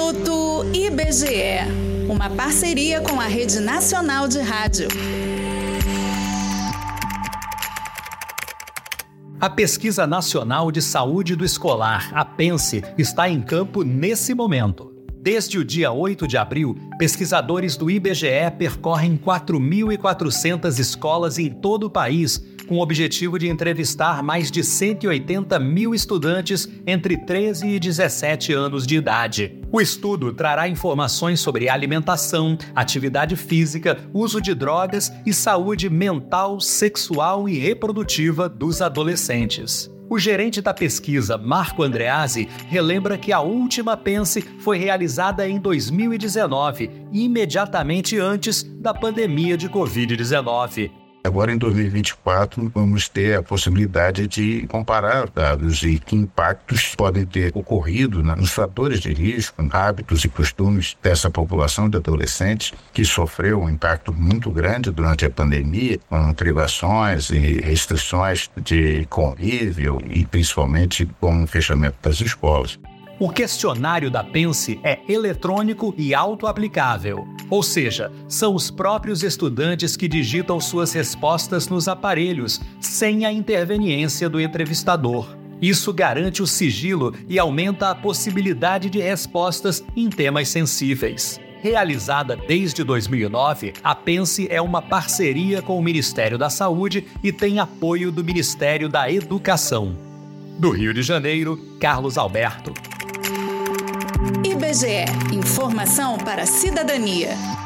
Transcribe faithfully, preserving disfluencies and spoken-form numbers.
Minuto I B G E, uma parceria com a Rede Nacional de Rádio. A Pesquisa Nacional de Saúde do Escolar, a PENSE, está em campo nesse momento. Desde o dia oito de abril, pesquisadores do I B G E percorrem quatro mil e quatrocentas escolas em todo o país, com o objetivo de entrevistar mais de cento e oitenta mil estudantes entre treze e dezessete anos de idade. O estudo trará informações sobre alimentação, atividade física, uso de drogas e saúde mental, sexual e reprodutiva dos adolescentes. O gerente da pesquisa, Marco Andreazzi, relembra que a última PENSE foi realizada em dois mil e dezenove, imediatamente antes da pandemia de covid dezenove. Agora, em dois mil e vinte e quatro, vamos ter a possibilidade de comparar dados e que impactos podem ter ocorrido nos fatores de risco, hábitos e costumes dessa população de adolescentes que sofreu um impacto muito grande durante a pandemia, com privações e restrições de convívio e principalmente com o fechamento das escolas. O questionário da PENSE é eletrônico e auto-aplicável, ou seja, são os próprios estudantes que digitam suas respostas nos aparelhos, sem a interveniência do entrevistador. Isso garante o sigilo e aumenta a possibilidade de respostas em temas sensíveis. Realizada desde dois mil e nove, a PENSE é uma parceria com o Ministério da Saúde e tem apoio do Ministério da Educação. Do Rio de Janeiro, Carlos Alberto. I B G E, informação para a cidadania.